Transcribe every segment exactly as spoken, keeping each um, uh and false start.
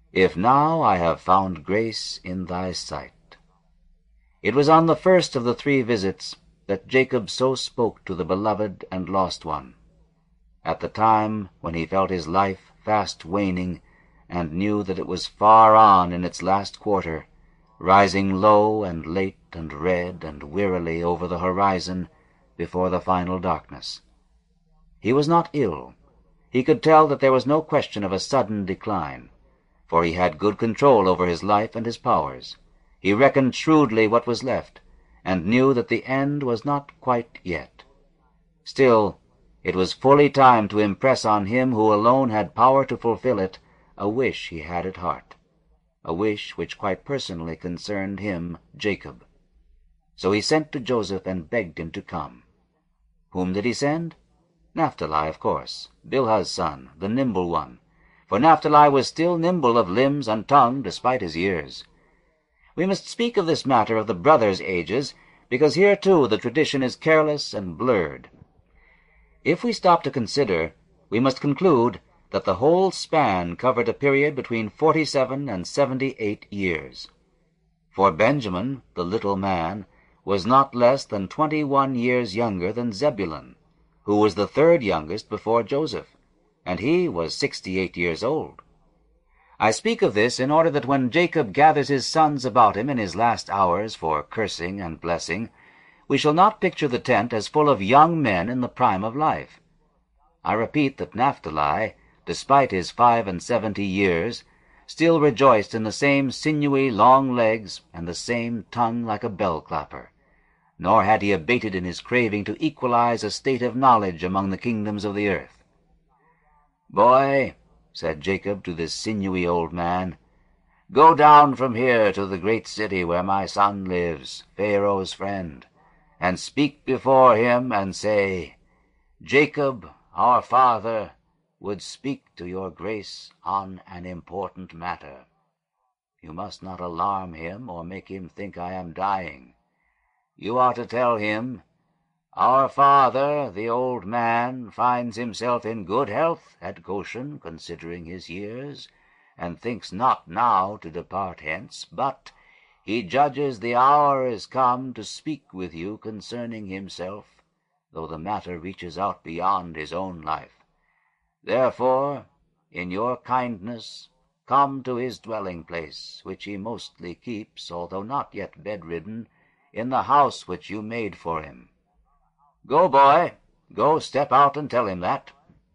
if now I have found grace in thy sight. It was on the first of the three visits that Jacob so spoke to the beloved and lost one, at the time when he felt his life fast waning, and knew that it was far on in its last quarter, rising low and late and red and wearily over the horizon before the final darkness. He was not ill. He could tell that there was no question of a sudden decline, for he had good control over his life and his powers. He reckoned shrewdly what was left, and knew that the end was not quite yet. Still, it was fully time to impress on him who alone had power to fulfill it a wish he had at heart, a wish which quite personally concerned him, Jacob. So he sent to Joseph and begged him to come. Whom did he send? Naphtali, of course, Bilhah's son, the nimble one, for Naphtali was still nimble of limbs and tongue despite his years. We must speak of this matter of the brothers' ages, because here too the tradition is careless and blurred. If we stop to consider, we must conclude that the whole span covered a period between forty-seven and seventy-eight years. For Benjamin, the little man, was not less than twenty-one years younger than Zebulun, who was the third youngest before Joseph, and he was sixty-eight years old. I speak of this in order that when Jacob gathers his sons about him in his last hours for cursing and blessing, we shall not picture the tent as full of young men in the prime of life. I repeat that Naphtali, despite his five and seventy years, still rejoiced in the same sinewy long legs and the same tongue like a bell-clapper, nor had he abated in his craving to equalize a state of knowledge among the kingdoms of the earth. "Boy," said Jacob to this sinewy old man, "go down from here to the great city where my son lives, Pharaoh's friend, and speak before him and say, Jacob, our father, would speak to your grace on an important matter. You must not alarm him or make him think I am dying. You are to tell him, our father, the old man, finds himself in good health at Goshen, considering his years, and thinks not now to depart hence, but he judges the hour is come to speak with you concerning himself, though the matter reaches out beyond his own life. Therefore, in your kindness, come to his dwelling place, which he mostly keeps, although not yet bedridden, in the house which you made for him. Go, boy, go step out and tell him that."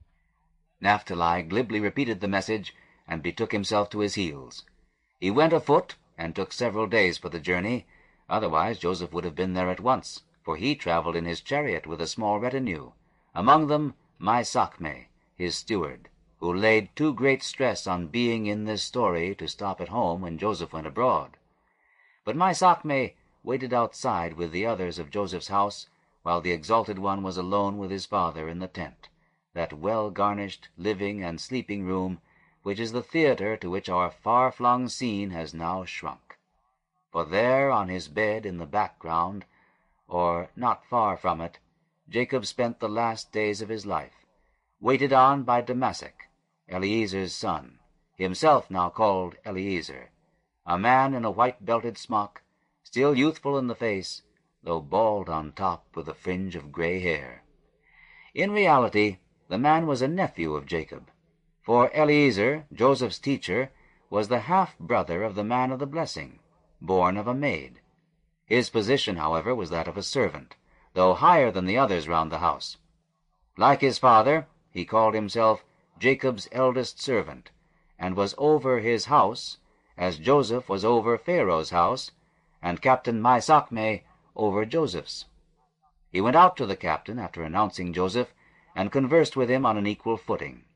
Naphtali glibly repeated the message and betook himself to his heels. He went afoot and took several days for the journey. Otherwise Joseph would have been there at once, for he traveled in his chariot with a small retinue, among them Maisachme, his steward, who laid too great stress on being in this story to stop at home when Joseph went abroad. But Maisachme waited outside with the others of Joseph's house, while the exalted one was alone with his father in the tent, that well-garnished living and sleeping room which is the theater to which our far-flung scene has now shrunk. For there on his bed in the background, or not far from it, Jacob spent the last days of his life, waited on by Damasek, Eliezer's son, himself now called Eliezer, a man in a white-belted smock, still youthful in the face, though bald on top with a fringe of gray hair. In reality, the man was a nephew of Jacob, for Eliezer, Joseph's teacher, was the half-brother of the man of the blessing, born of a maid. His position, however, was that of a servant, though higher than the others round the house. Like his father, he called himself Jacob's eldest servant, and was over his house, as Joseph was over Pharaoh's house, and Captain Maisachme over Joseph's. He went out to the captain after announcing Joseph, and conversed with him on an equal footing.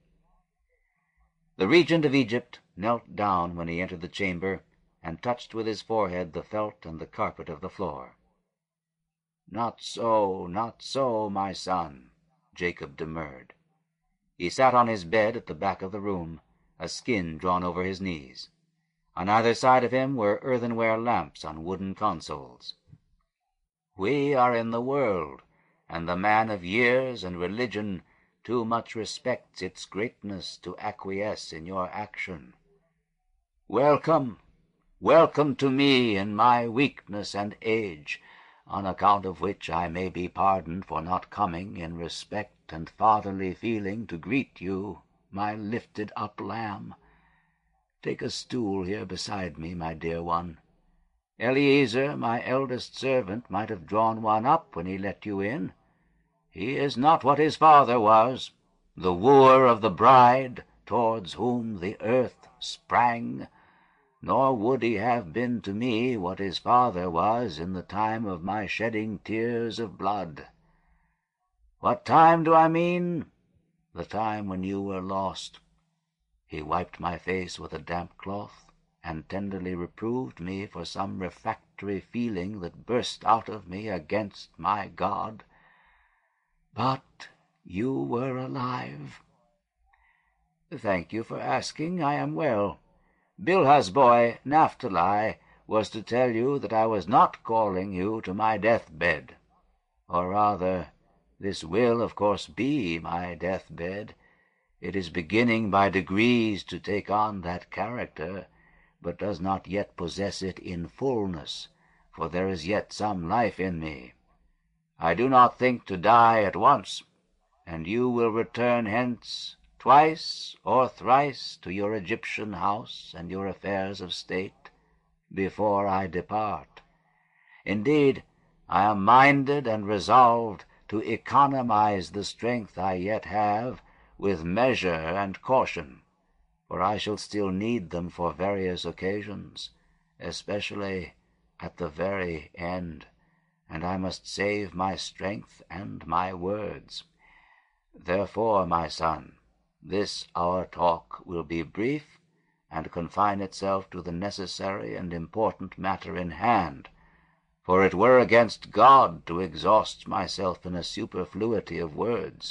The regent of Egypt knelt down when he entered the chamber, and touched with his forehead the felt and the carpet of the floor. "Not so, not so, my son," Jacob demurred. He sat on his bed at the back of the room, a skin drawn over his knees. On either side of him were earthenware lamps on wooden consoles. "We are in the world, and the man of years and religion too much respects its greatness to acquiesce in your action. Welcome, welcome to me in my weakness and age, on account of which I may be pardoned for not coming in respect and fatherly feeling to greet you, my lifted up lamb. Take a stool here beside me, my dear one. Eliezer, my eldest servant, might have drawn one up when he let you in. He is not what his father was, the wooer of the bride, towards whom the earth sprang, nor would he have been to me what his father was in the time of my shedding tears of blood. What time do I mean? The time when you were lost. He wiped my face with a damp cloth, and tenderly reproved me for some refractory feeling that burst out of me against my God. But you were alive. Thank you for asking. I am well. Bilhah's boy, Naphtali, was to tell you that I was not calling you to my deathbed. Or rather, this will, of course, be my deathbed. It is beginning by degrees to take on that character, but does not yet possess it in fullness, for there is yet some life in me. I do not think to die at once, and you will return hence twice or thrice to your Egyptian house and your affairs of state before I depart. Indeed, I am minded and resolved to economize the strength I yet have with measure and caution, for I shall still need them for various occasions, especially at the very end, and I must save my strength and my words. Therefore, my son, this our talk will be brief, and confine itself to the necessary and important matter in hand, for it were against God to exhaust myself in a superfluity of words.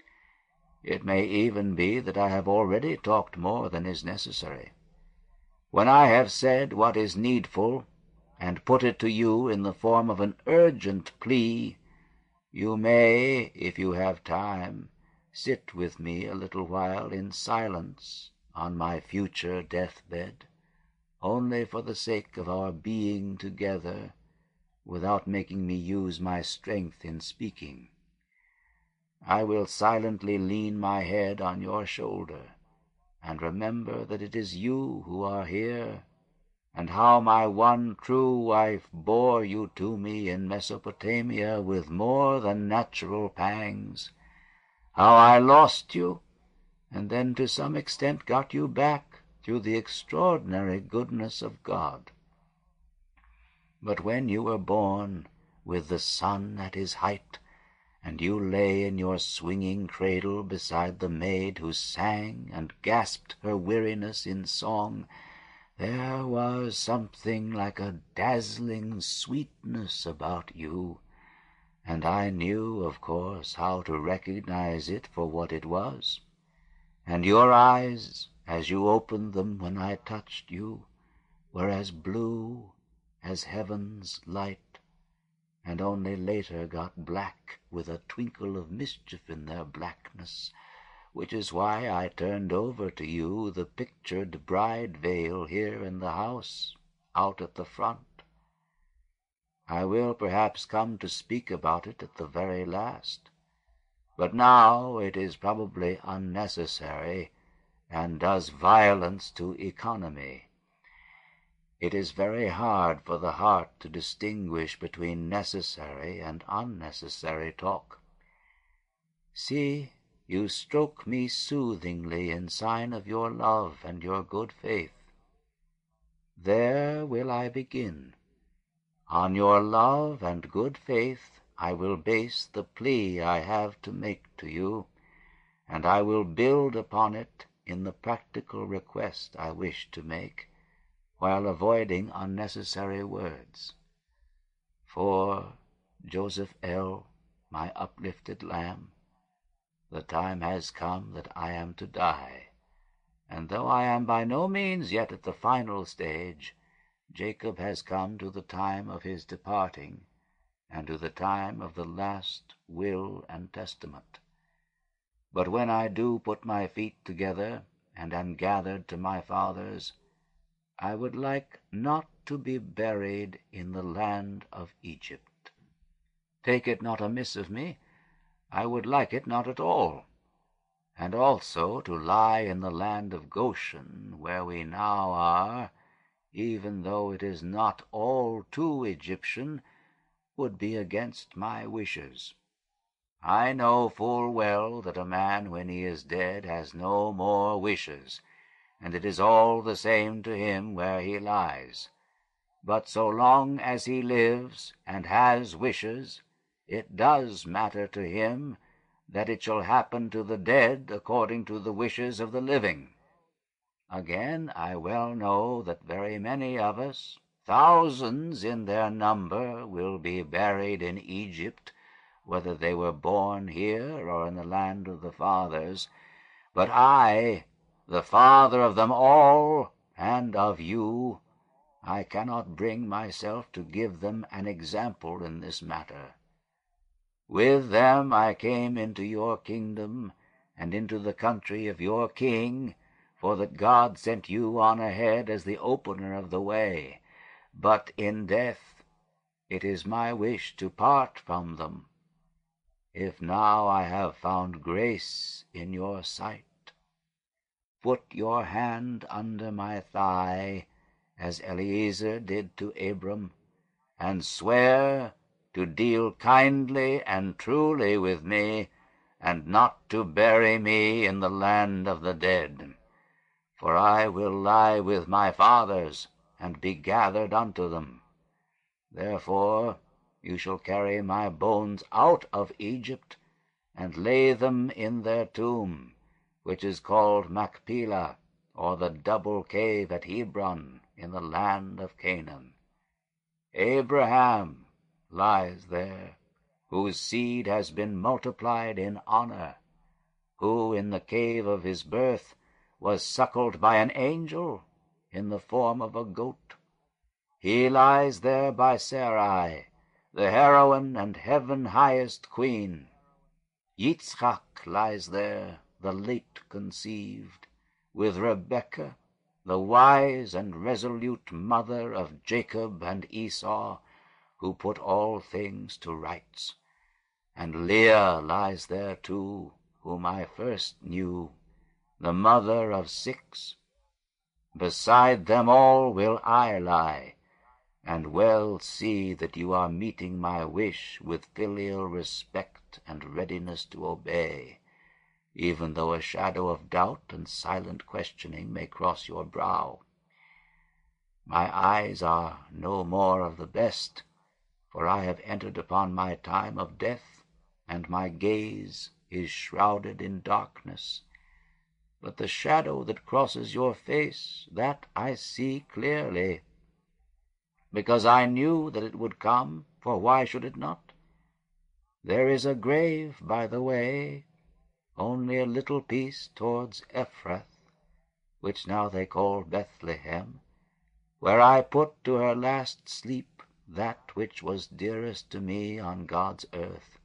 It may even be that I have already talked more than is necessary. When I have said what is needful, and put it to you in the form of an urgent plea, you may, if you have time, sit with me a little while in silence on my future deathbed, only for the sake of our being together, without making me use my strength in speaking. I will silently lean my head on your shoulder, and remember that it is you who are here, and how my one true wife bore you to me in Mesopotamia with more than natural pangs, how I lost you, and then to some extent got you back through the extraordinary goodness of God. But when you were born with the sun at his height, and you lay in your swinging cradle beside the maid who sang and gasped her weariness in song, there was something like a dazzling sweetness about you, and I knew, of course, how to recognize it for what it was. And your eyes, as you opened them when I touched you, were as blue as heaven's light, and only later got black with a twinkle of mischief in their blackness, which is why I turned over to you the pictured bride veil here in the house, out at the front. I will perhaps come to speak about it at the very last, but now it is probably unnecessary, and does violence to economy. It is very hard for the heart to distinguish between necessary and unnecessary talk. See, you stroke me soothingly in sign of your love and your good faith. There will I begin. On your love and good faith I will base the plea I have to make to you, and I will build upon it in the practical request I wish to make, while avoiding unnecessary words. For, Joseph L., my uplifted lamb, the time has come that I am to die, and though I am by no means yet at the final stage, Jacob has come to the time of his departing, and to the time of the last will and testament. But when I do put my feet together, and am gathered to my fathers, I would like not to be buried in the land of Egypt. Take it not amiss of me, I would like it not at all. And also to lie in the land of Goshen, where we now are, even though it is not all too Egyptian, would be against my wishes. I know full well that a man when he is dead has no more wishes, and it is all the same to him where he lies. But so long as he lives and has wishes, it does matter to him that it shall happen to the dead according to the wishes of the living. Again, I well know that very many of us, thousands in their number, will be buried in Egypt, whether they were born here or in the land of the fathers. But I, the father of them all and of you, I cannot bring myself to give them an example in this matter. With them I came into your kingdom and into the country of your king, for that God sent you on ahead as the opener of the way. But in death it is my wish to part from them. If now I have found grace in your sight, put your hand under my thigh, as Eliezer did to Abram, and swear to deal kindly and truly with me, and not to bury me in the land of the dead. For I will lie with my fathers, and be gathered unto them. Therefore you shall carry my bones out of Egypt, and lay them in their tomb, which is called Machpelah, or the double cave at Hebron, in the land of Canaan. Abraham lies there, whose seed has been multiplied in honor, who in the cave of his birth was suckled by an angel in the form of a goat. He lies there by Sarai, the heroine and heaven-highest queen. Yitzchak lies there, the late conceived, with Rebekah, the wise and resolute mother of Jacob and Esau, who put all things to rights. And Leah lies there too, whom I first knew, the mother of six. Beside them all will I lie, and well see that you are meeting my wish with filial respect and readiness to obey, even though a shadow of doubt and silent questioning may cross your brow. My eyes are no more of the best, for I have entered upon my time of death, and my gaze is shrouded in darkness. But the shadow that crosses your face, that I see clearly, because I knew that it would come, for why should it not? There is a grave by the way, only a little piece towards Ephrath, which now they call Bethlehem, where I put to her last sleep that which was dearest to me on God's earth.